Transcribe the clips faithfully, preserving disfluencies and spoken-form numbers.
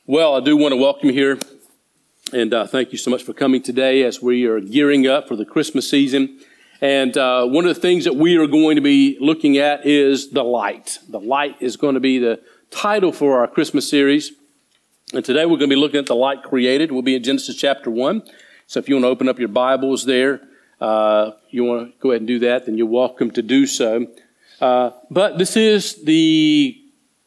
Well, I do want to welcome you here, and uh, thank you so much for coming today as we are gearing up for the Christmas season. And uh, one of the things that we are going to be looking at is the light. The light is going to be the title for our Christmas series. And today we're going to be looking at the light created. We'll be in Genesis chapter one. So if you want to open up your Bibles there, uh, you want to go ahead and do that, then you're welcome to do so. Uh, but this is the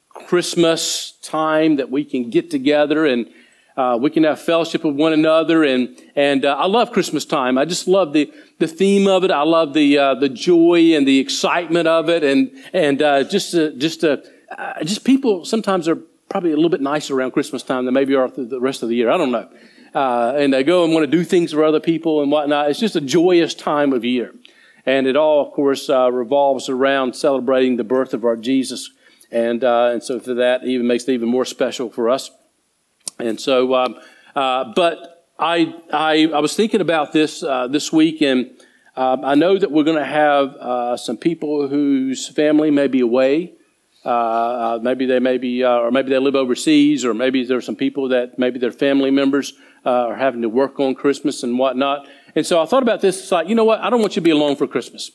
Christmas time that we can get together and uh, we can have fellowship with one another. And and uh, I love Christmas time. I just love the the theme of it. I love the uh, the joy and the excitement of it. And and uh, just uh, just uh, uh, just people sometimes are probably a little bit nicer around Christmas time than maybe are the rest of the year. I don't know. Uh, and they go and want to do things for other people and whatnot. It's just a joyous time of year. And it all, of course, uh, revolves around celebrating the birth of our Jesus. And uh, and so for that, it even makes it even more special for us. And so, um, uh, but I, I I was thinking about this uh, this week, and uh, I know that we're going to have uh, some people whose family may be away. Uh, uh, maybe they may be, uh, or maybe they live overseas, or maybe there are some people that maybe their family members uh, are having to work on Christmas and whatnot. And so I thought about this. It's like, you know what? I don't want you to be alone for Christmas.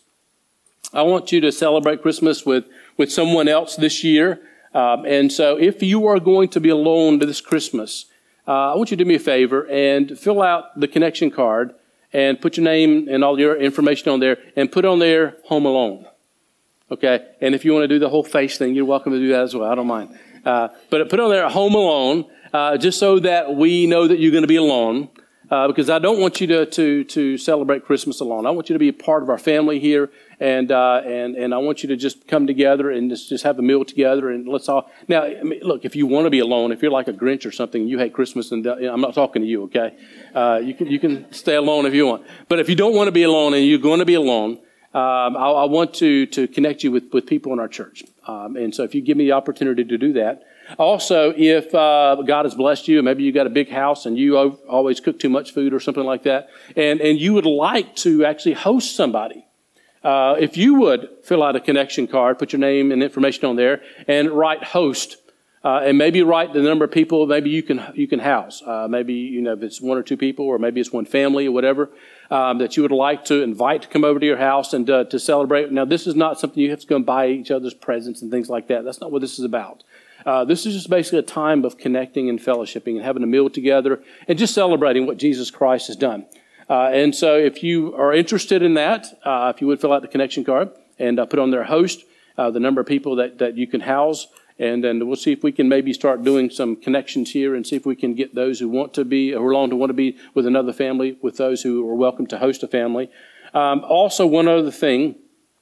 I want you to celebrate Christmas with, with someone else this year. Um, and so if you are going to be alone this Christmas, uh, I want you to do me a favor and fill out the connection card and put your name and all your information on there and put on there Home Alone. Okay? And if you want to do the whole face thing, you're welcome to do that as well. I don't mind. Uh, but put on there Home Alone uh, just so that we know that you're going to be alone. Uh, because I don't want you to, to to celebrate Christmas alone. I want you to be a part of our family here, and uh, and and I want you to just come together and just, just have a meal together, and let's all. Now, I mean, look, if you want to be alone, if you're like a Grinch or something, you hate Christmas, and uh, I'm not talking to you, okay? Uh, you can you can stay alone if you want, but if you don't want to be alone and you're going to be alone, um, I, I want to to connect you with with people in our church, um, and so if you give me the opportunity to do that. Also, if uh, God has blessed you, maybe you got a big house and you always cook too much food or something like that, and, and you would like to actually host somebody, uh, if you would fill out a connection card, put your name and information on there, and write host, uh, and maybe write the number of people maybe you can you can house. Uh, maybe you know if it's one or two people, or maybe it's one family or whatever um, that you would like to invite to come over to your house and uh, to celebrate. Now, this is not something you have to go and buy each other's presents and things like that. That's not what this is about. Uh, this is just basically a time of connecting and fellowshipping and having a meal together and just celebrating what Jesus Christ has done. Uh, and so if you are interested in that, uh, if you would fill out the connection card and uh, put on their host, uh, the number of people that, that you can house, and then we'll see if we can maybe start doing some connections here and see if we can get those who want to be, who are long to want to be with another family, with those who are welcome to host a family. Um, also, one other thing,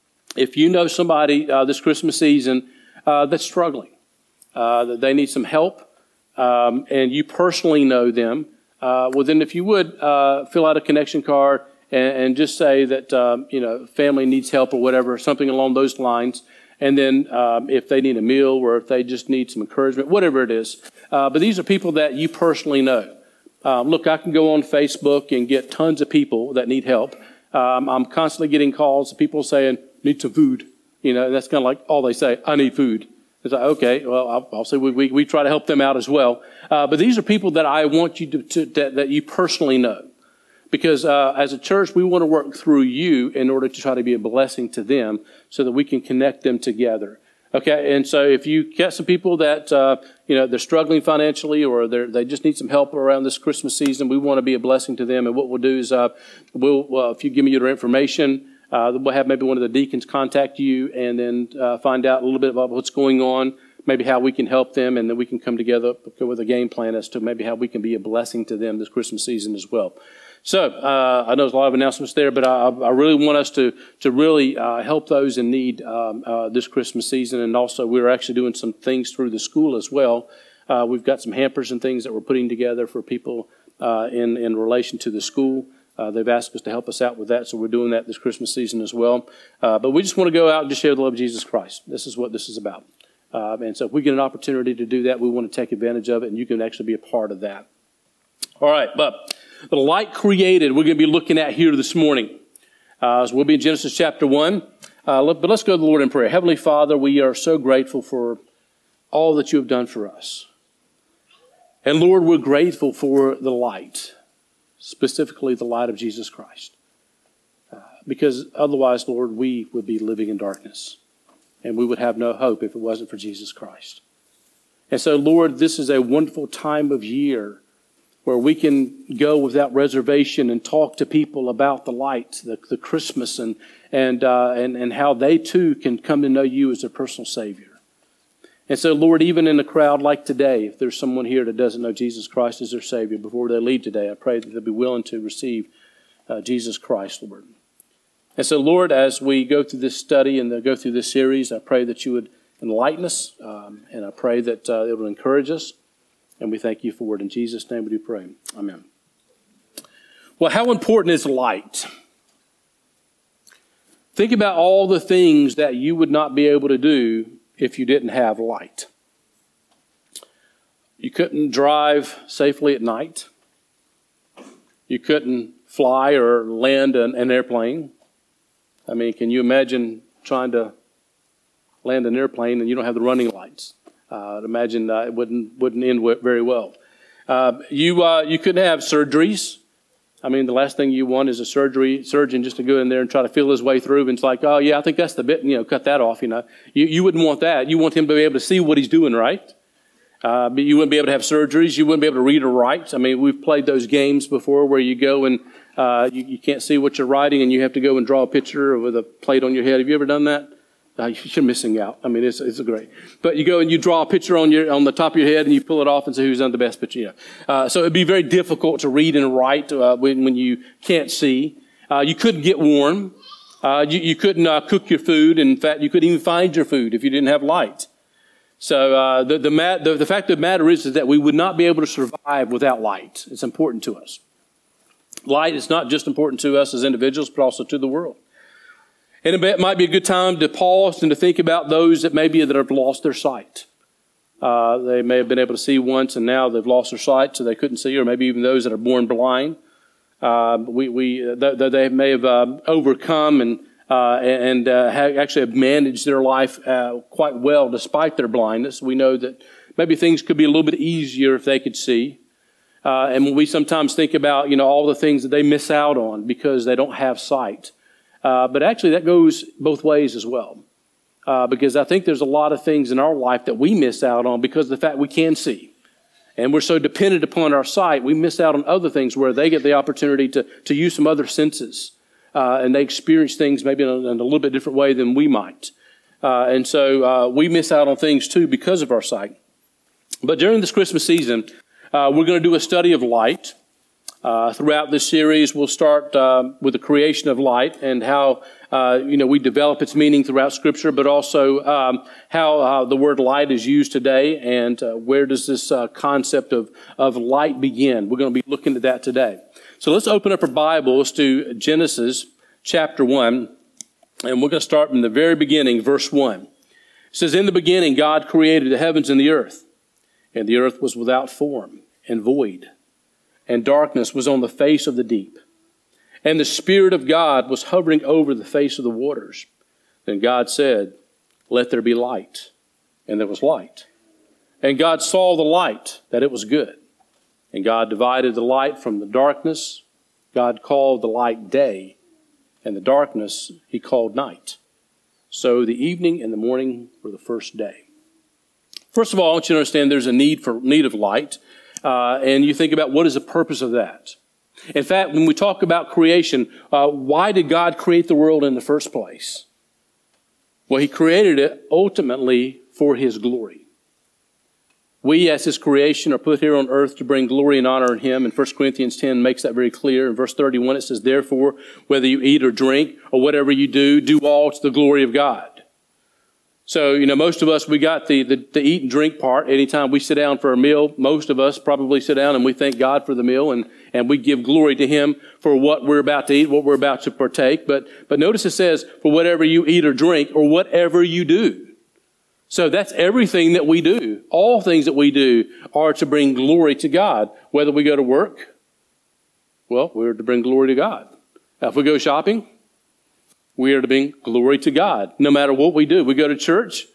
if you know somebody uh, this Christmas season uh, that's struggling, Uh, that they need some help, um, and you personally know them, uh, well then if you would uh, fill out a connection card and, and just say that um, you know family needs help or whatever, something along those lines, and then um, if they need a meal or if they just need some encouragement, whatever it is. Uh, but these are people that you personally know. Um, look, I can go on Facebook and get tons of people that need help. Um, I'm constantly getting calls of people saying, need some food. You know, and that's kind of like all they say, I need food. It's like, okay, well, I'll, I'll say we, we, we try to help them out as well. Uh, but these are people that I want you to, to that, that you personally know. Because uh, as a church, we want to work through you in order to try to be a blessing to them so that we can connect them together. Okay, and so if you get some people that, uh, you know, they're struggling financially or they they just need some help around this Christmas season, we want to be a blessing to them. And what we'll do is uh, we'll, uh, if you give me your information, Uh, we'll have maybe one of the deacons contact you and then uh, find out a little bit about what's going on, maybe how we can help them, and then we can come together with a game plan as to maybe how we can be a blessing to them this Christmas season as well. So uh, I know there's a lot of announcements there, but I, I really want us to to really uh, help those in need um, uh, this Christmas season. And also we're actually doing some things through the school as well. Uh, we've got some hampers and things that we're putting together for people uh, in, in relation to the school. Uh, they've asked us to help us out with that, so we're doing that this Christmas season as well. Uh, but we just want to go out and just share the love of Jesus Christ. This is what this is about. Uh, and so if we get an opportunity to do that, we want to take advantage of it, and you can actually be a part of that. All right, but the light created we're going to be looking at here this morning. Uh, so we'll be in Genesis chapter one. Uh, look, but let's go to the Lord in prayer. Heavenly Father, we are so grateful for all that you have done for us. And Lord, we're grateful for the light, specifically the light of Jesus Christ. Uh, because otherwise, Lord, we would be living in darkness. And we would have no hope if it wasn't for Jesus Christ. And so, Lord, this is a wonderful time of year where we can go without reservation and talk to people about the light, the, the Christmas, and, and, uh, and, and how they too can come to know you as their personal Savior. And so, Lord, even in a crowd like today, if there's someone here that doesn't know Jesus Christ as their Savior, before they leave today, I pray that they'll be willing to receive uh, Jesus Christ, Lord. And so, Lord, as we go through this study and go through this series, I pray that you would enlighten us, um, and I pray that uh, it will encourage us, and we thank you for it. In Jesus' name we do pray. Amen. Well, how important is light? Think about all the things that you would not be able to do if you didn't have light. You couldn't drive safely at night. You couldn't fly or land an, an airplane. I mean, can you imagine trying to land an airplane and you don't have the running lights? Uh, I'd imagine uh, it wouldn't wouldn't end very well. Uh, you uh, you couldn't have surgeries. I mean, the last thing you want is a surgery surgeon just to go in there and try to feel his way through. And it's like, oh, yeah, I think that's the bit, you know, cut that off, you know. You, you wouldn't want that. You want him to be able to see what he's doing, right? Uh, but you wouldn't be able to have surgeries. You wouldn't be able to read or write. I mean, we've played those games before where you go and uh, you, you can't see what you're writing and you have to go and draw a picture with a plate on your head. Have you ever done that? Uh, you're missing out. I mean, it's it's great. But you go and you draw a picture on your on the top of your head and you pull it off and say who's done the best picture. You know. uh, so it'd be very difficult to read and write uh, when when you can't see. Uh, you couldn't get warm. Uh, you, you couldn't uh, cook your food. In fact, you couldn't even find your food if you didn't have light. So uh, the the, mat, the the fact of the matter is, is that we would not be able to survive without light. It's important to us. Light is not just important to us as individuals, but also to the world. And it might be a good time to pause and to think about those that maybe that have lost their sight. Uh, they may have been able to see once and now they've lost their sight so they couldn't see, or maybe even those that are born blind. Uh, we, we, th- th- they may have uh, overcome and, uh, and uh, have actually have managed their life uh, quite well despite their blindness. We know that maybe things could be a little bit easier if they could see. Uh, and when we sometimes think about, you know, all the things that they miss out on because they don't have sight. Uh, but actually that goes both ways as well. Uh, because I think there's a lot of things in our life that we miss out on because of the fact we can see. And we're so dependent upon our sight, we miss out on other things where they get the opportunity to, to use some other senses. Uh, and they experience things maybe in a, in a little bit different way than we might. Uh, and so uh, we miss out on things too because of our sight. But during this Christmas season, uh, we're going to do a study of light. Uh, throughout this series, we'll start uh, with the creation of light and how uh, you know we develop its meaning throughout Scripture, but also um, how uh, the word light is used today, and uh, where does this uh, concept of of light begin? We're going to be looking at that today. So let's open up our Bibles to Genesis chapter one, and we're going to start from the very beginning, verse one. It says, "In the beginning, God created the heavens and the earth, and the earth was without form and void. And darkness was on the face of the deep. And the Spirit of God was hovering over the face of the waters. Then God said, 'Let there be light.' And there was light. And God saw the light, that it was good. And God divided the light from the darkness. God called the light day, and the darkness he called night. So the evening and the morning were the first day." First of all, I want you to understand there's a need for need of light. Uh, and you think about what is the purpose of that. In fact, when we talk about creation, uh, why did God create the world in the first place? Well, he created it ultimately for his glory. We, as his creation, are put here on earth to bring glory and honor in him. And First Corinthians ten makes that very clear. In verse thirty-one, it says, "Therefore, whether you eat or drink or whatever you do, do all to the glory of God." So, you know, most of us, we got the, the, the eat and drink part. Anytime we sit down for a meal, most of us probably sit down and we thank God for the meal and, and we give glory to him for what we're about to eat, what we're about to partake. But, but notice it says, for whatever you eat or drink or whatever you do. So that's everything that we do. All things that we do are to bring glory to God. Whether we go to work, well, we're to bring glory to God. Now, if we go shopping, we are to bring glory to God. No matter what we do. We go to church.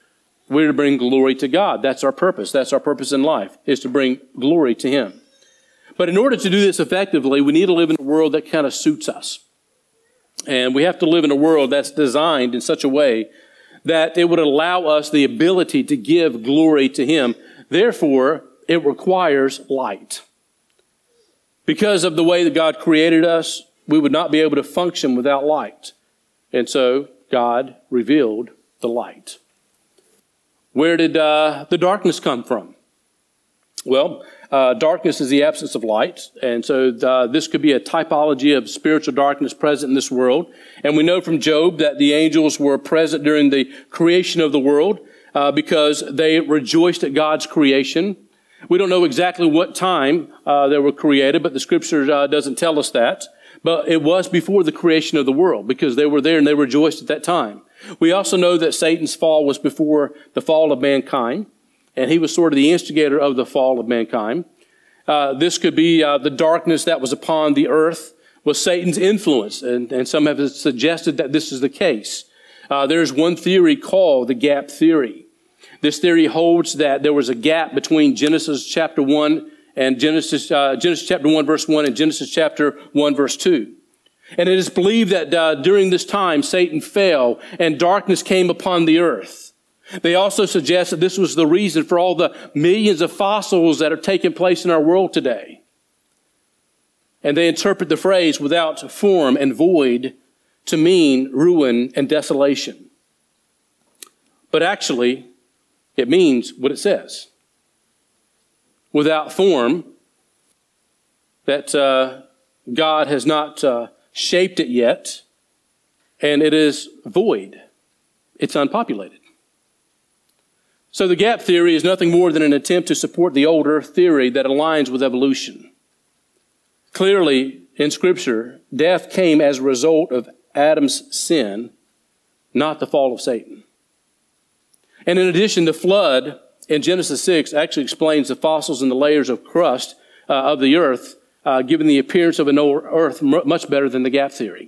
We're to bring glory to God. That's our purpose. That's our purpose in life, is to bring glory to Him. But in order to do this effectively, we need to live in a world that kind of suits us. And we have to live in a world that's designed in such a way that it would allow us the ability to give glory to Him. Therefore, it requires light. Because of the way that God created us, we would not be able to function without light. And so God revealed the light. Where did uh, the darkness come from? Well, uh, darkness is the absence of light. And so uh, this could be a typology of spiritual darkness present in this world. And we know from Job that the angels were present during the creation of the world uh, because they rejoiced at God's creation. We don't know exactly what time uh, they were created, but the Scripture uh, doesn't tell us that. But it was before the creation of the world because they were there and they rejoiced at that time. We also know that Satan's fall was before the fall of mankind, and he was sort of the instigator of the fall of mankind. Uh, this could be uh, the darkness that was upon the earth was Satan's influence, and, and some have suggested that this is the case. Uh, there's one theory called the gap theory. This theory holds that there was a gap between Genesis chapter one and Genesis, uh, Genesis chapter one verse one and Genesis chapter one verse two. And it is believed that uh, during this time Satan fell and darkness came upon the earth. They also suggest that this was the reason for all the millions of fossils that are taking place in our world today. And they interpret the phrase without form and void to mean ruin and desolation. But actually, it means what it says. Without form, that uh, God has not uh, shaped it yet, and it is void. It's unpopulated. So the gap theory is nothing more than an attempt to support the old earth theory that aligns with evolution. Clearly, in Scripture, death came as a result of Adam's sin, not the fall of Satan. And in addition, the flood in Genesis six actually explains the fossils and the layers of crust uh, of the earth, uh, giving the appearance of an old earth much better than the gap theory.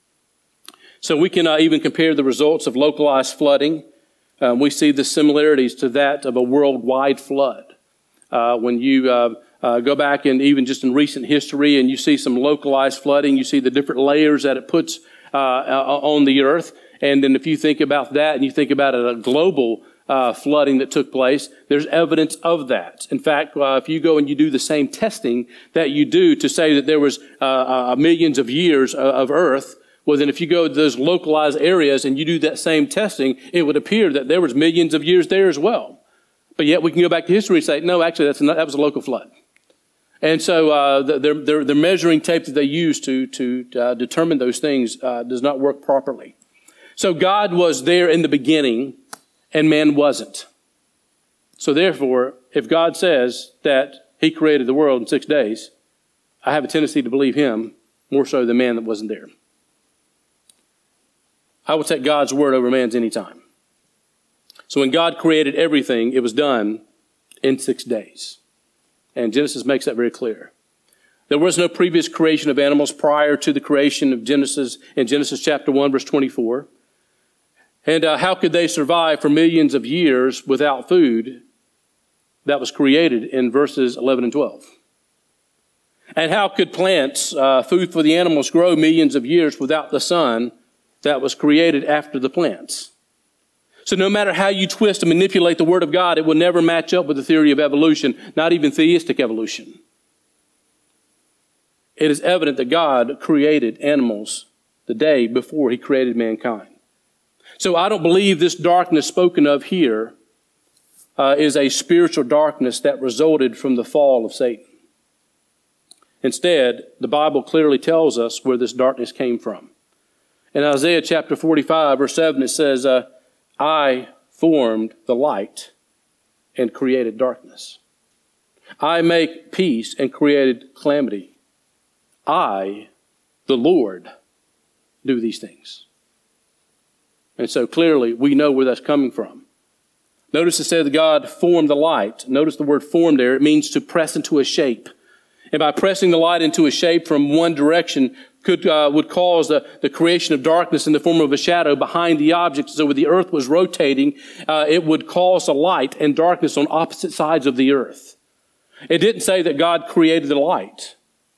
So we can uh, even compare the results of localized flooding. Um, we see the similarities to that of a worldwide flood. Uh, when you uh, uh, go back and even just in recent history and you see some localized flooding, you see the different layers that it puts uh, on the earth. And then if you think about that and you think about a global uh, flooding that took place, there's evidence of that. In fact, uh, if you go and you do the same testing that you do to say that there was uh, uh, millions of years of earth, well, then if you go to those localized areas and you do that same testing, it would appear that there was millions of years there as well. But yet we can go back to history and say, no, actually, that's not, that was a local flood. And so uh, the, the, the measuring tape that they use to, to uh, determine those things uh, does not work properly. So God was there in the beginning and man wasn't. So therefore, if God says that He created the world in six days, I have a tendency to believe Him more so than man that wasn't there. I will take God's word over man's anytime. So when God created everything, it was done in six days. And Genesis makes that very clear. There was no previous creation of animals prior to the creation of Genesis in Genesis chapter one, verse twenty-four. And uh, how could they survive for millions of years without food that was created in verses eleven and twelve? And how could plants, uh, food for the animals, grow millions of years without the sun that was created after the plants? So no matter how you twist and manipulate the Word of God, it will never match up with the theory of evolution, not even theistic evolution. It is evident that God created animals the day before He created mankind. So I don't believe this darkness spoken of here uh, is a spiritual darkness that resulted from the fall of Satan. Instead, the Bible clearly tells us where this darkness came from. In Isaiah chapter forty-five, verse seven, it says, uh, I formed the light and created darkness. I make peace and created calamity. I, the Lord, do these things. And so clearly we know where that's coming from. Notice it said that God formed the light. Notice the word form there. It means to press into a shape. And by pressing the light into a shape from one direction could uh, would cause the, the creation of darkness in the form of a shadow behind the object. So when the earth was rotating, uh, it would cause a light and darkness on opposite sides of the earth. It didn't say that God created the light.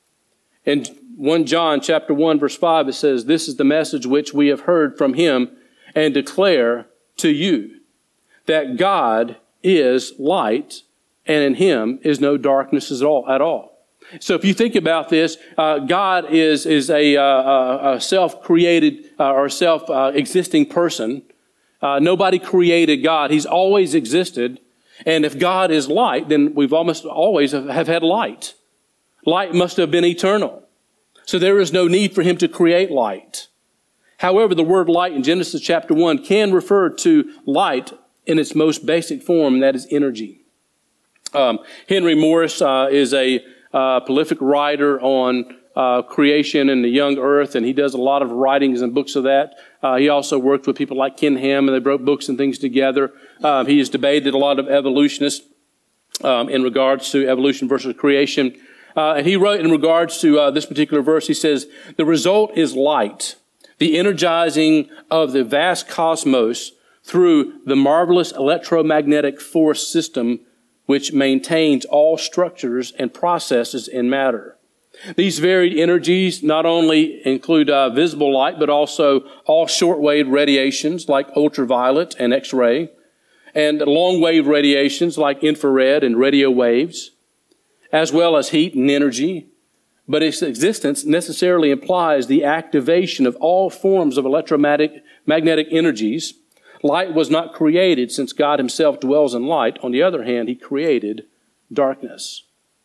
In First John chapter one, verse five, it says, "This is the message which we have heard from him and declare to you, that God is light, and in him is no darkness at all." At all. So if you think about this, uh, God is is a, uh, a self-created uh, or self-existing uh, person. Uh, nobody created God. He's always existed. And if God is light, then we've almost always have had light. Light must have been eternal. So there is no need for him to create light. However, the word light in Genesis chapter one can refer to light in its most basic form, and that is energy. Um, Henry Morris uh, is a Uh, prolific writer on uh, creation and the young earth, and he does a lot of writings and books of that. Uh, he also worked with people like Ken Ham, and they wrote books and things together. Uh, he has debated a lot of evolutionists um, in regards to evolution versus creation. Uh, and he wrote in regards to uh, this particular verse, he says, "The result is light, the energizing of the vast cosmos through the marvelous electromagnetic force system which maintains all structures and processes in matter. These varied energies not only include uh, visible light, but also all short-wave radiations like ultraviolet and X-ray, and long-wave radiations like infrared and radio waves, as well as heat and energy. But its existence necessarily implies the activation of all forms of electromagnetic magnetic energies. Light was not created since God himself dwells in light. On the other hand, he created darkness.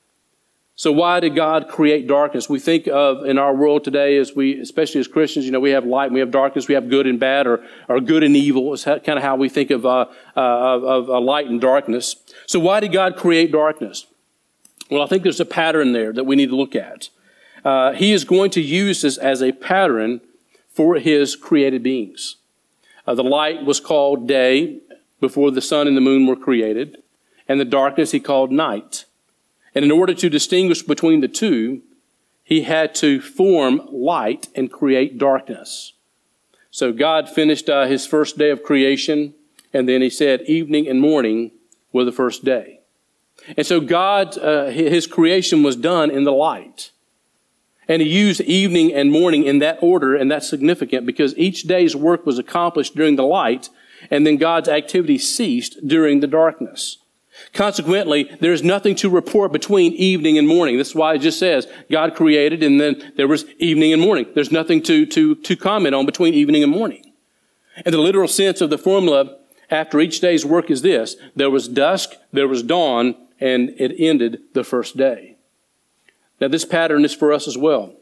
So why did God create darkness? We think of in our world today, as we, especially as Christians, you know, we have light and we have darkness, we have good and bad, or, or good and evil. It's kind of how we think of, uh, uh, of, of uh, light and darkness. So why did God create darkness? Well, I think there's a pattern there that we need to look at. Uh, he is going to use this as a pattern for his created beings. Uh, the light was called day before the sun and the moon were created, and the darkness he called night. And in order to distinguish between the two, he had to form light and create darkness. So God finished uh, his first day of creation, and then he said evening and morning were the first day. And so God, uh, his creation was done in the light. And he used evening and morning in that order, and that's significant because each day's work was accomplished during the light, and then God's activity ceased during the darkness. Consequently, there's nothing to report between evening and morning. That's why it just says God created, and then there was evening and morning. There's nothing to, to, to comment on between evening and morning. And the literal sense of the formula after each day's work is this: there was dusk, there was dawn, and it ended the first day. Now, this pattern is for us as well.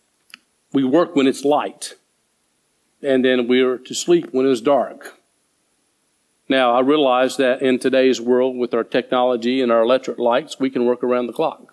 We work when it's light, and then we are to sleep when it's dark. Now, I realize that in today's world, with our technology and our electric lights, we can work around the clock.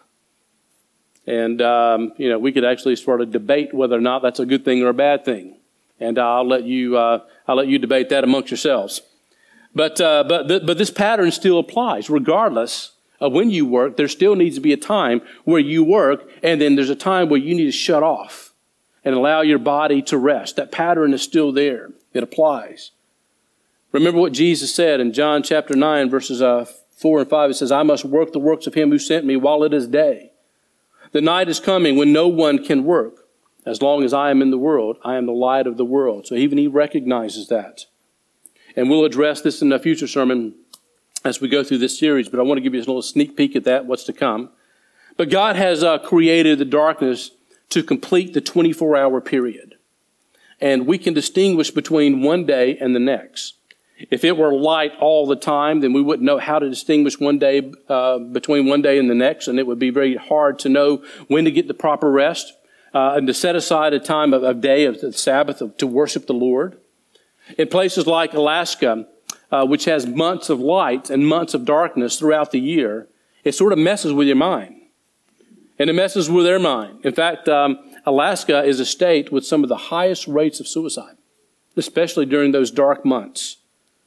And, um, you know, we could actually sort of debate whether or not that's a good thing or a bad thing. And I'll let you, uh, I'll let you debate that amongst yourselves. But, uh, but, th- but this pattern still applies, regardless of when you work. There still needs to be a time where you work, and then there's a time where you need to shut off and allow your body to rest. That pattern is still there. It applies. Remember what Jesus said in John chapter nine, verses uh, four and five. It says, "I must work the works of him who sent me while it is day. The night is coming when no one can work. As long as I am in the world, I am the light of the world." So even he recognizes that. And we'll address this in a future sermon as we go through this series, but I want to give you a little sneak peek at that, what's to come. But God has uh, created the darkness to complete the twenty-four hour period. And we can distinguish between one day and the next. If it were light all the time, then we wouldn't know how to distinguish one day uh, between one day and the next, and it would be very hard to know when to get the proper rest uh, and to set aside a time of a day of the Sabbath of, to worship the Lord. In places like Alaska, Uh, which has months of light and months of darkness throughout the year, it sort of messes with your mind. And it messes with their mind. In fact, um, Alaska is a state with some of the highest rates of suicide, especially during those dark months.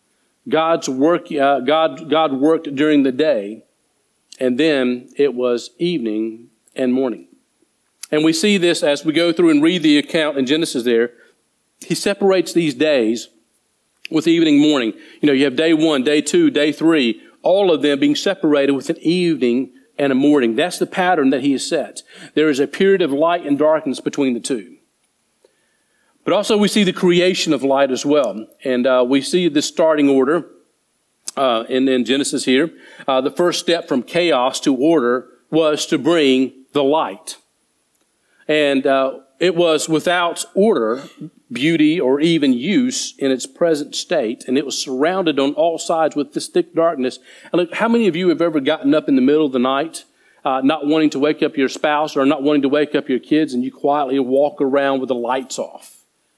God's work, uh, God, God worked during the day, and then it was evening and morning. And we see this as we go through and read the account in Genesis there. He separates these days with evening, morning. You know, you have day one, day two, day three, all of them being separated with an evening and a morning. That's the pattern that he has set. There is a period of light and darkness between the two. But also we see the creation of light as well. And uh, we see the starting order uh, in, in Genesis here. Uh, the first step from chaos to order was to bring the light. And uh, it was without order, beauty, or even use in its present state. And it was surrounded on all sides with this thick darkness. And look, how many of you have ever gotten up in the middle of the night, uh, not wanting to wake up your spouse or not wanting to wake up your kids, and you quietly walk around with the lights off?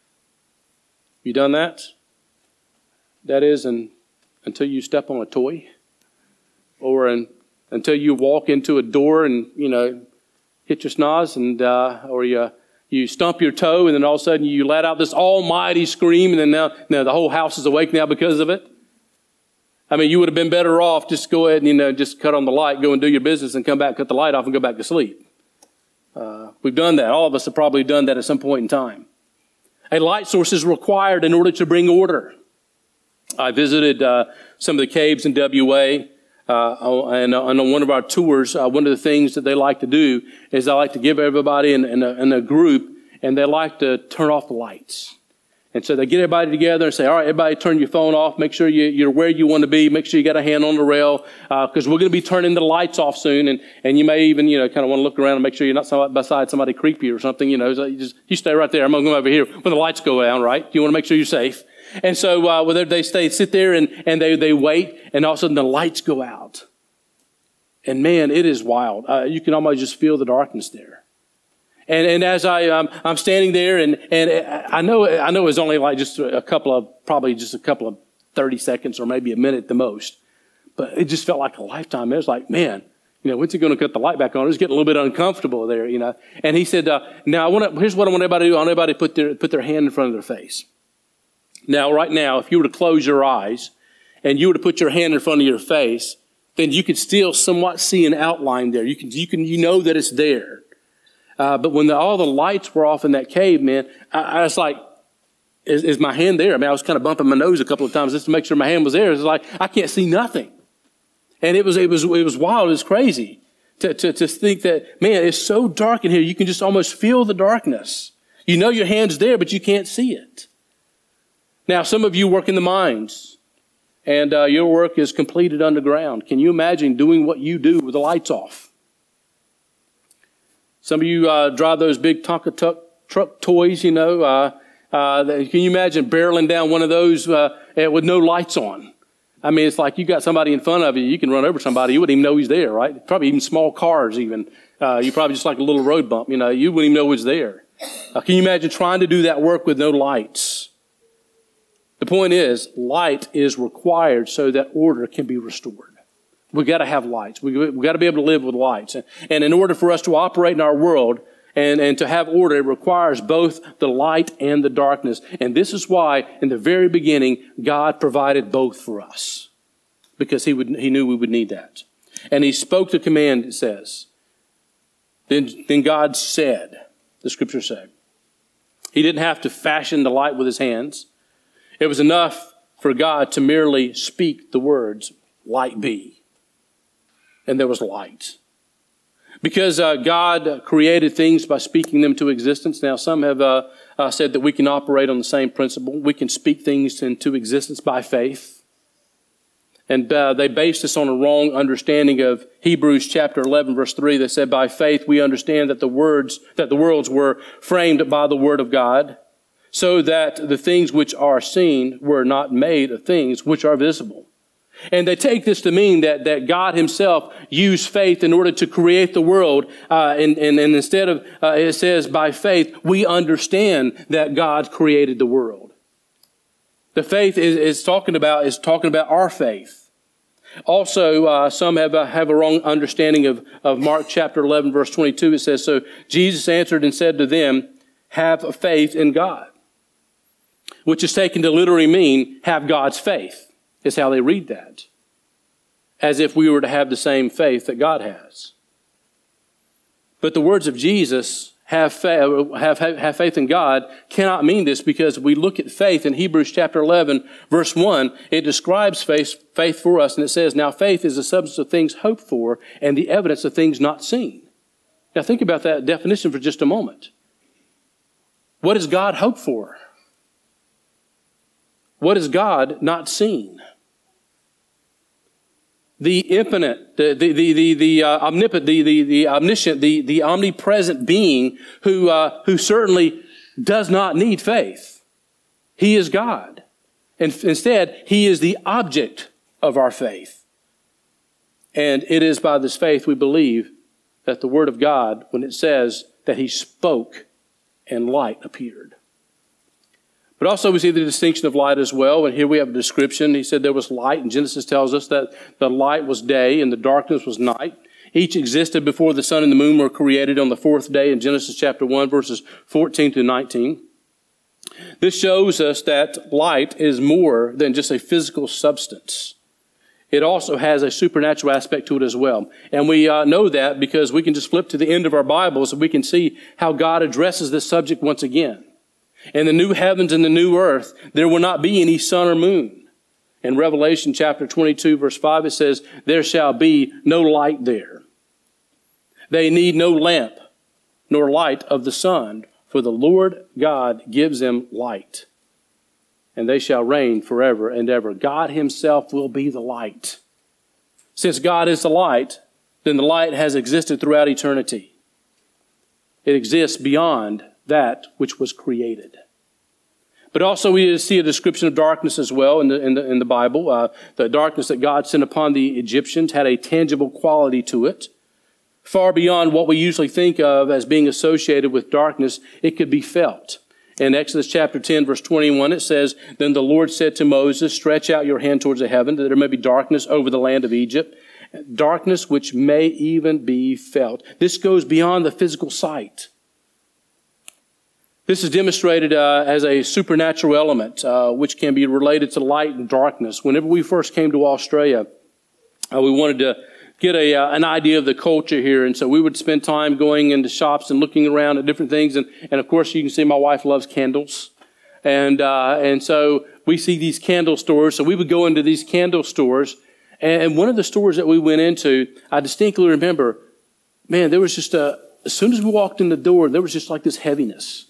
You done that? That is an, until you step on a toy, or an, until you walk into a door and, you know, hit your snaz, and uh, or you you stump your toe, and then all of a sudden you let out this almighty scream, and then now, now the whole house is awake now because of it. I mean, you would have been better off just go ahead and, you know, just cut on the light, go and do your business, and come back, cut the light off, and go back to sleep. Uh, we've done that. All of us have probably done that at some point in time. A light source is required in order to bring order. I visited uh, some of the caves in W A, uh, and on one of our tours, uh, one of the things that they like to do is they like to give everybody in, in, a, in a group, and they like to turn off the lights. And so they get everybody together and say, all right, everybody turn your phone off. Make sure you, you're where you want to be. Make sure you got a hand on the rail, because uh, we're going to be turning the lights off soon. And, and you may even, you know, kind of want to look around and make sure you're not somebody, beside somebody creepy or something. You know, so you just, you stay right there. I'm going to go over here when the lights go down, right? You want to make sure you're safe. And so, uh, whether they stay, sit there and, and they, they wait, and all of a sudden the lights go out. And man, it is wild. Uh, you can almost just feel the darkness there. And, and as I, um, I'm standing there, and, and I know, I know it was only like just a couple of, probably just a couple of thirty seconds or maybe a minute the most. But it just felt like a lifetime. It was like, man, you know, when's he going to cut the light back on? It was getting a little bit uncomfortable there, you know. And he said, uh, now I want to, here's what I want everybody to do. I want everybody to put their, put their hand in front of their face. Now, right now, if you were to close your eyes and you were to put your hand in front of your face, then you could still somewhat see an outline there. You can, you can, you know that it's there. Uh, but when the, all the lights were off in that cave, man, I, I was like, is, is my hand there? I mean, I was kind of bumping my nose a couple of times just to make sure my hand was there. It was like, I can't see nothing. And it was, it was, it was wild. It was crazy to, to, to think that, man, it's so dark in here. You can just almost feel the darkness. You know your hand's there, but you can't see it. Now, some of you work in the mines, and uh, your work is completed underground. Can you imagine doing what you do with the lights off? Some of you uh, drive those big Tonka truck, truck toys, you know. Uh, uh, can you imagine barreling down one of those uh, with no lights on? I mean, it's like you got somebody in front of you. You can run over somebody. You wouldn't even know he's there, right? Probably even small cars even. Uh, you probably just like a little road bump, you know. You wouldn't even know who's there. Uh, can you imagine trying to do that work with no lights? The point is, light is required so that order can be restored. We've got to have lights. We've got to be able to live with lights. And in order for us to operate in our world and, and to have order, it requires both the light and the darkness. And this is why, in the very beginning, God provided both for us. Because he would, he knew we would need that. And he spoke the command, it says. Then, then God said, the scripture said. He didn't have to fashion the light with his hands. It was enough for God to merely speak the words, light be. And there was light. Because uh, God created things by speaking them to existence. Now, some have uh, uh, said that we can operate on the same principle. We can speak things into existence by faith. And uh, they based this on a wrong understanding of Hebrews chapter eleven, verse three. They said, by faith we understand that the words, that the worlds were framed by the word of God, so that the things which are seen were not made of things which are visible. And they take this to mean that, that God himself used faith in order to create the world. Uh, and, and, and instead of, uh, it says by faith, we understand that God created the world. The faith is, is talking about, is talking about our faith. Also, uh, some have a, have a wrong understanding of, of Mark chapter eleven, verse twenty-two. It says, so Jesus answered and said to them, have faith in God. Which is taken to literally mean have God's faith, is how they read that. As if we were to have the same faith that God has. But the words of Jesus have, fa- have, have faith in God cannot mean this, because we look at faith in Hebrews chapter eleven, verse one. It describes faith, faith for us, and it says, now faith is the substance of things hoped for and the evidence of things not seen. Now think about that definition for just a moment. What does God hope for? What is God not seen? The infinite, the the the the, the uh, omnipotent, the, the the omniscient, the the omnipresent being who uh, who certainly does not need faith. He is God, and instead He is the object of our faith. And it is by this faith we believe that the Word of God, when it says that He spoke and light appeared. But also we see the distinction of light as well. And here we have a description. He said there was light, and Genesis tells us that the light was day and the darkness was night. Each existed before the sun and the moon were created on the fourth day in Genesis chapter one, verses fourteen to nineteen. This shows us that light is more than just a physical substance. It also has a supernatural aspect to it as well. And we uh, know that because we can just flip to the end of our Bibles and we can see how God addresses this subject once again. In the new heavens and the new earth, there will not be any sun or moon. In Revelation chapter twenty-two, verse five, it says, there shall be no light there. They need no lamp, nor light of the sun, for the Lord God gives them light. And they shall reign forever and ever. God Himself will be the light. Since God is the light, then the light has existed throughout eternity. It exists beyond that which was created. But also we see a description of darkness as well in the in the, in the Bible. Uh, the darkness that God sent upon the Egyptians had a tangible quality to it. Far beyond what we usually think of as being associated with darkness, it could be felt. In Exodus chapter ten, verse twenty-one, it says, then the Lord said to Moses, stretch out your hand towards the heaven, that there may be darkness over the land of Egypt, darkness which may even be felt. This goes beyond the physical sight. This is demonstrated uh, as a supernatural element, uh, which can be related to light and darkness. Whenever we first came to Australia, uh, we wanted to get a uh, an idea of the culture here, and so we would spend time going into shops and looking around at different things. And, and of course, you can see my wife loves candles, and uh, and so we see these candle stores. So we would go into these candle stores, and one of the stores that we went into, I distinctly remember, man, there was just a as soon as we walked in the door, there was just like this heaviness.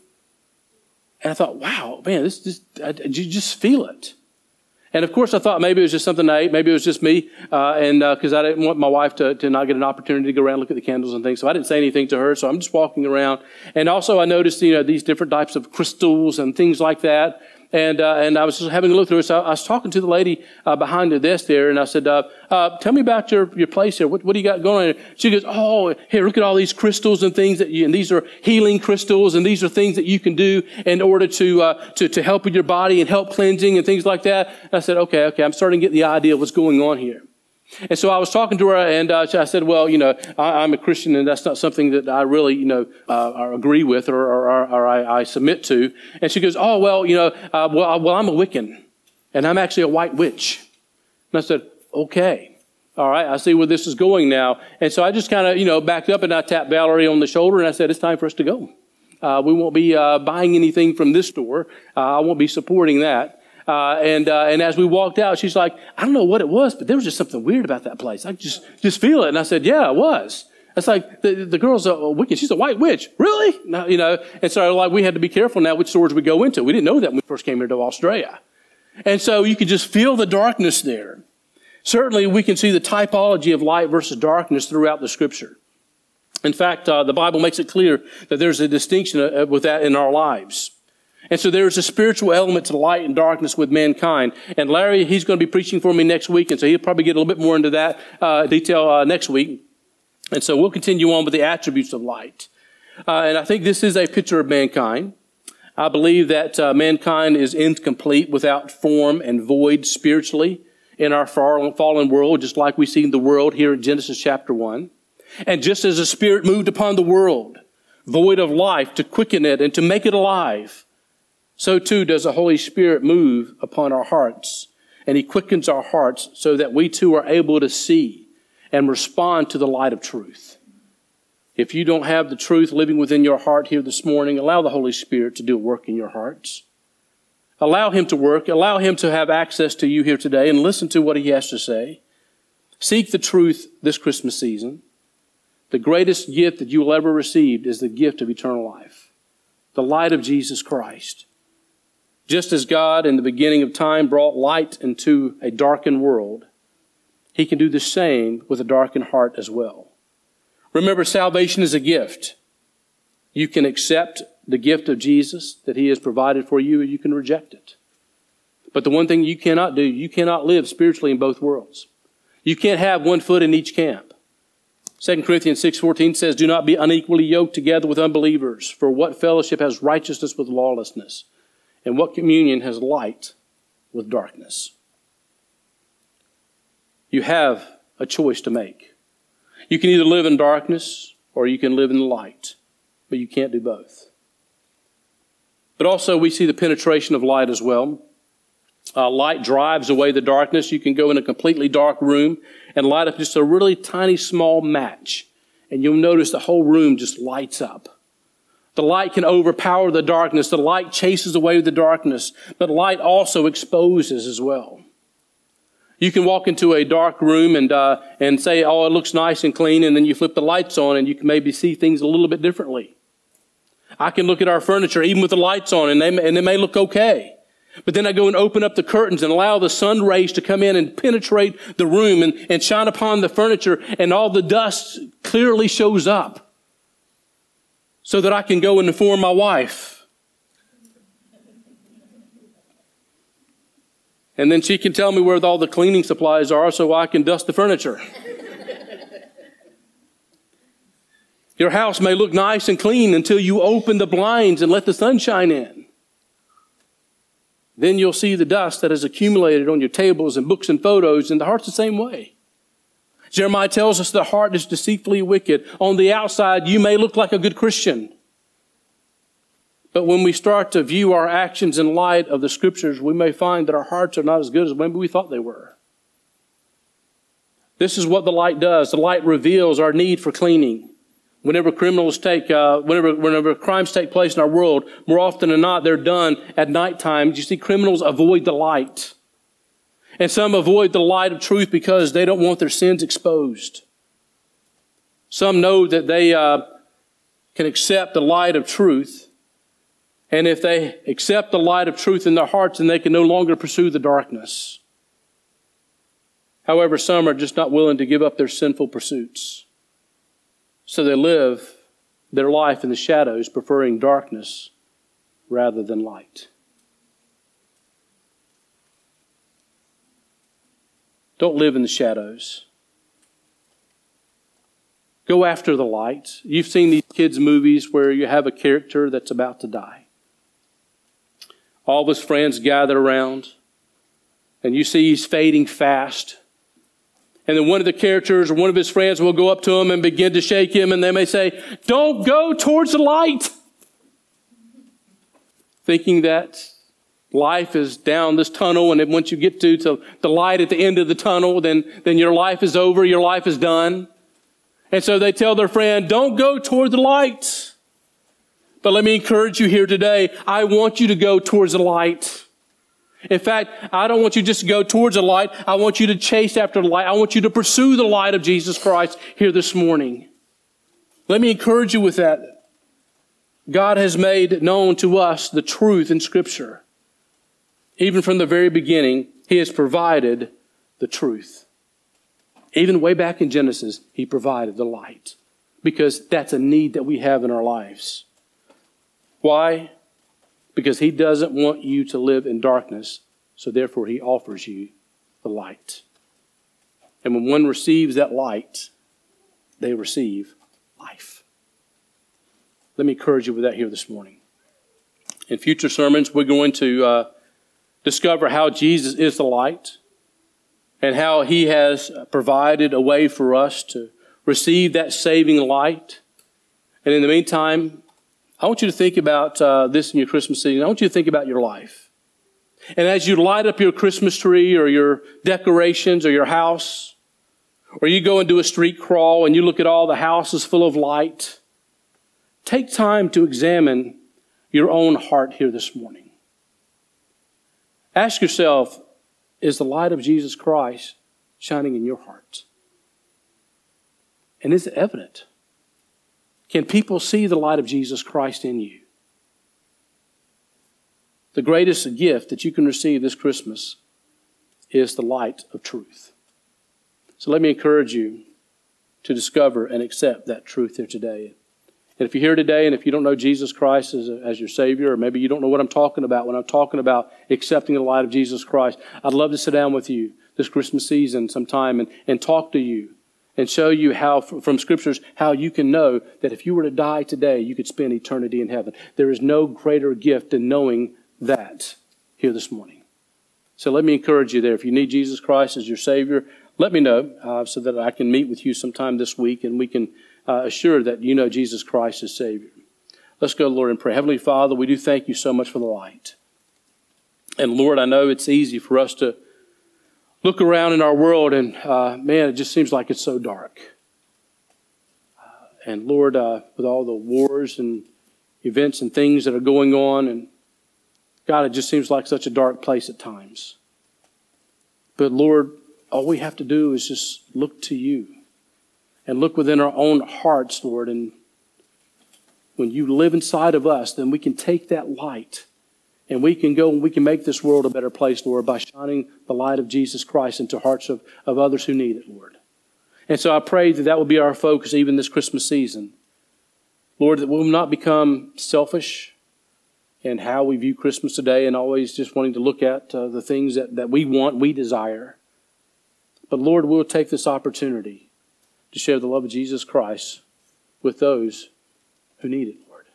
And I thought, wow, man, this just, I, you just feel it. And of course, I thought maybe it was just something I ate. Maybe it was just me. Uh, and because uh, I didn't want my wife to, to not get an opportunity to go around and look at the candles and things. So I didn't say anything to her. So I'm just walking around. And also I noticed, you know, these different types of crystals and things like that. And uh, and I was just having a look through it. So I was talking to the lady uh, behind the desk there, and I said, uh, uh, tell me about your, your place here. What, what do you got going on here? She goes, oh, here, look at all these crystals and things that you, and these are healing crystals, and these are things that you can do in order to uh, to, to help with your body and help cleansing and things like that. And I said, okay, okay, I'm starting to get the idea of what's going on here. And so I was talking to her, and uh, I said, well, you know, I, I'm a Christian, and that's not something that I really, you know, uh, agree with or, or, or, or I, I submit to. And she goes, oh, well, you know, uh, well, well, I'm a Wiccan, and I'm actually a white witch. And I said, okay, all right, I see where this is going now. And so I just kind of, you know, backed up, and I tapped Valerie on the shoulder, and I said, it's time for us to go. Uh, we won't be uh, buying anything from this store. Uh, I won't be supporting that. Uh, and, uh, and as we walked out, she's like, I don't know what it was, but there was just something weird about that place. I just, just feel it. And I said, yeah, it was. It's like, the, the girl's a witch. She's a white witch. Really? No, you know, and so like we had to be careful now which stores we go into. We didn't know that when we first came here to Australia. And so you could just feel the darkness there. Certainly we can see the typology of light versus darkness throughout the scripture. In fact, uh, the Bible makes it clear that there's a distinction uh, with that in our lives. And so there's a spiritual element to light and darkness with mankind. And Larry, he's going to be preaching for me next week, and so he'll probably get a little bit more into that uh, detail uh, next week. And so we'll continue on with the attributes of light. Uh, and I think this is a picture of mankind. I believe that uh, mankind is incomplete without form and void spiritually in our fallen world, just like we see the world here in Genesis chapter one. And just as the Spirit moved upon the world, void of life, to quicken it and to make it alive, so too does the Holy Spirit move upon our hearts, and He quickens our hearts so that we too are able to see and respond to the light of truth. If you don't have the truth living within your heart here this morning, allow the Holy Spirit to do a work in your hearts. Allow Him to work. Allow Him to have access to you here today and listen to what He has to say. Seek the truth this Christmas season. The greatest gift that you will ever receive is the gift of eternal life, the light of Jesus Christ. Just as God in the beginning of time brought light into a darkened world, He can do the same with a darkened heart as well. Remember, salvation is a gift. You can accept the gift of Jesus that He has provided for you, or you can reject it. But the one thing you cannot do, you cannot live spiritually in both worlds. You can't have one foot in each camp. Second Corinthians six fourteen says, do not be unequally yoked together with unbelievers. For what fellowship has righteousness with lawlessness? And what communion has light with darkness? You have a choice to make. You can either live in darkness or you can live in the light, but you can't do both. But also we see the penetration of light as well. Uh, light drives away the darkness. You can go in a completely dark room and light up just a really tiny small match, and you'll notice the whole room just lights up. The light can overpower the darkness. The light chases away the darkness, but light also exposes as well. You can walk into a dark room and uh, and say, oh, it looks nice and clean, and then you flip the lights on and you can maybe see things a little bit differently. I can look at our furniture even with the lights on, and they, and they may look okay. But then I go and open up the curtains and allow the sun rays to come in and penetrate the room and, and shine upon the furniture, and all the dust clearly shows up so that I can go and inform my wife. And then she can tell me where all the cleaning supplies are so I can dust the furniture. Your house may look nice and clean until you open the blinds and let the sunshine in. Then you'll see the dust that has accumulated on your tables and books and photos, and the heart's the same way. Jeremiah tells us the heart is deceitfully wicked. On the outside, you may look like a good Christian. But when we start to view our actions in light of the Scriptures, we may find that our hearts are not as good as maybe we thought they were. This is what the light does. The light reveals our need for cleaning. Whenever criminals take, uh, whenever, whenever crimes take place in our world, more often than not, they're done at nighttime. You see, criminals avoid the light. And some avoid the light of truth because they don't want their sins exposed. Some know that they uh, can accept the light of truth. And if they accept the light of truth in their hearts, then they can no longer pursue the darkness. However, some are just not willing to give up their sinful pursuits. So they live their life in the shadows, preferring darkness rather than light. Don't live in the shadows. Go after the light. You've seen these kids' movies where you have a character that's about to die. All of his friends gather around, and you see he's fading fast. And then one of the characters or one of his friends will go up to him and begin to shake him, and they may say, "Don't go towards the light." Thinking that life is down this tunnel, and then once you get to, to the light at the end of the tunnel, then, then your life is over, your life is done. And so they tell their friend, "Don't go toward the light." But let me encourage you here today. I want you to go towards the light. In fact, I don't want you just to go towards the light. I want you to chase after the light. I want you to pursue the light of Jesus Christ here this morning. Let me encourage you with that. God has made known to us the truth in Scripture. Even from the very beginning, He has provided the truth. Even way back in Genesis, He provided the light. Because that's a need that we have in our lives. Why? Because He doesn't want you to live in darkness, so therefore He offers you the light. And when one receives that light, they receive life. Let me encourage you with that here this morning. In future sermons, we're going to uh, discover how Jesus is the light and how He has provided a way for us to receive that saving light. And in the meantime, I want you to think about uh, this in your Christmas season. I want you to think about your life. And as you light up your Christmas tree or your decorations or your house, or you go and do a street crawl and you look at all the houses full of light, take time to examine your own heart here this morning. Ask yourself, is the light of Jesus Christ shining in your heart? And is it evident? Can people see the light of Jesus Christ in you? The greatest gift that you can receive this Christmas is the light of truth. So let me encourage you to discover and accept that truth here today. And if you're here today and if you don't know Jesus Christ as, a, as your Savior, or maybe you don't know what I'm talking about when I'm talking about accepting the light of Jesus Christ, I'd love to sit down with you this Christmas season sometime and, and talk to you and show you how, from Scriptures, how you can know that if you were to die today, you could spend eternity in heaven. There is no greater gift than knowing that here this morning. So let me encourage you there. If you need Jesus Christ as your Savior, let me know uh, so that I can meet with you sometime this week and we can uh, assure that you know Jesus Christ as Savior. Let's go, Lord, and pray. Heavenly Father, we do thank you so much for the light. And Lord, I know it's easy for us to look around in our world and, uh, man, it just seems like it's so dark. Uh, and Lord, uh, with all the wars and events and things that are going on, and God, it just seems like such a dark place at times. But Lord, all we have to do is just look to you and look within our own hearts, Lord. And when you live inside of us, then we can take that light and we can go and we can make this world a better place, Lord, by shining the light of Jesus Christ into hearts of, of others who need it, Lord. And so I pray that that will be our focus even this Christmas season. Lord, that we'll not become selfish and how we view Christmas today and always just wanting to look at uh, the things that, that we want, we desire. But Lord, we'll take this opportunity to share the love of Jesus Christ with those who need it, Lord.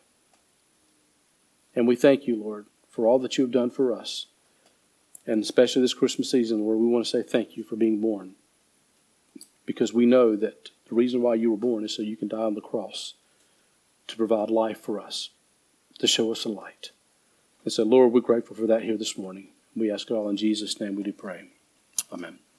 And we thank you, Lord, for all that you have done for us. And especially this Christmas season, Lord, we want to say thank you for being born. Because we know that the reason why you were born is so you can die on the cross to provide life for us, to show us a light. And so, Lord, we're grateful for that here this morning. We ask it all in Jesus' name we do pray. Amen.